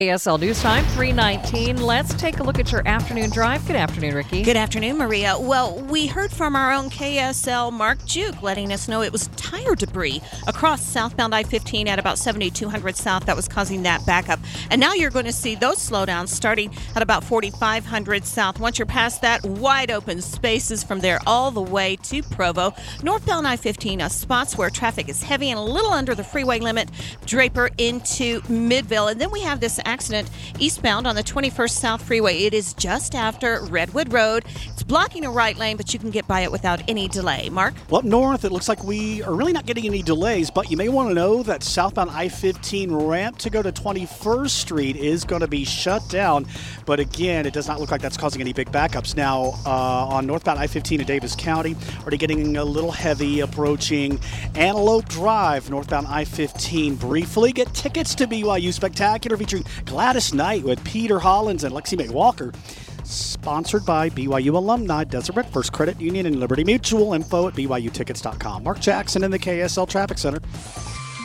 ASL News Time, 3:19. Let's take a look at your afternoon drive. Good afternoon, Ricky. Good afternoon, Maria. Well, we heard from our own KSL Mark Juke letting us know it was tire debris across southbound I-15 at about 7200 South that was causing that backup. And now you're going to see those slowdowns starting at about 4500 South. Once you're past that, wide open spaces from there all the way to Provo. Northbound I-15, spots where traffic is heavy and a little under the freeway limit, Draper into Midville. And then we have this accident eastbound on the 21st South Freeway. It is just after Redwood Road. It's blocking a right lane, but you can get by it without any delay. Mark? Well, up north, it looks like we are really not getting any delays, but you may want to know that southbound I-15 ramp to go to 21st Street is going to be shut down. But again, it does not look like that's causing any big backups. Now, on northbound I-15 in Davis County, already getting a little heavy approaching Antelope Drive, northbound I-15. Briefly, get tickets to BYU Spectacular featuring Gladys Knight with Peter Hollins and Lexi McWalker. Sponsored by BYU alumni, Deseret First Credit Union, and Liberty Mutual. Info at BYUtickets.com. Mark Jackson in the KSL Traffic Center.